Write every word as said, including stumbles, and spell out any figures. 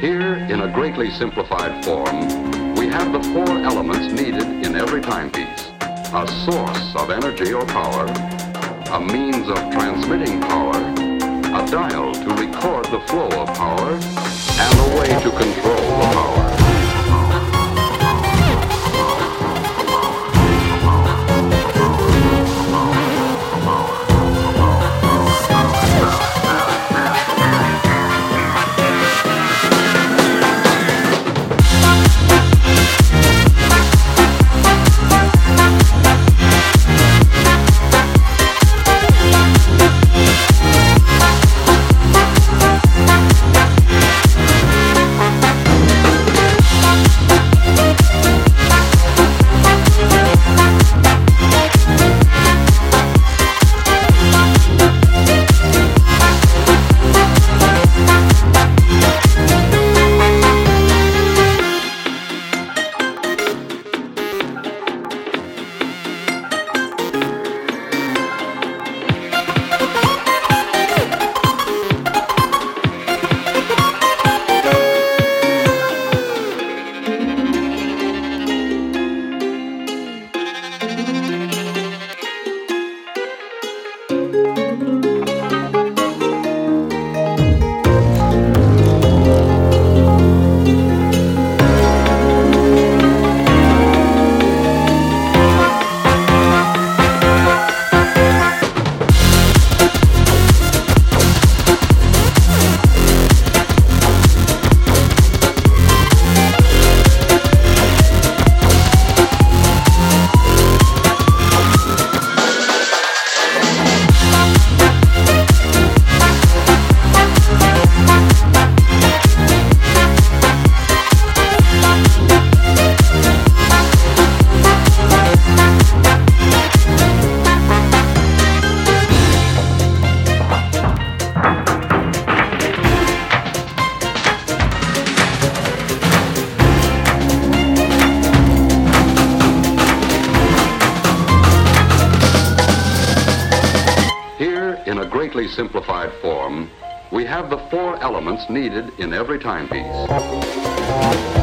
Here, in a greatly simplified form, we have the four elements needed in every timepiece. A source of energy or power, a means of transmitting power, a dial to record the flow of power, and a way to control the power. In a greatly simplified form, we have the four elements needed in every timepiece.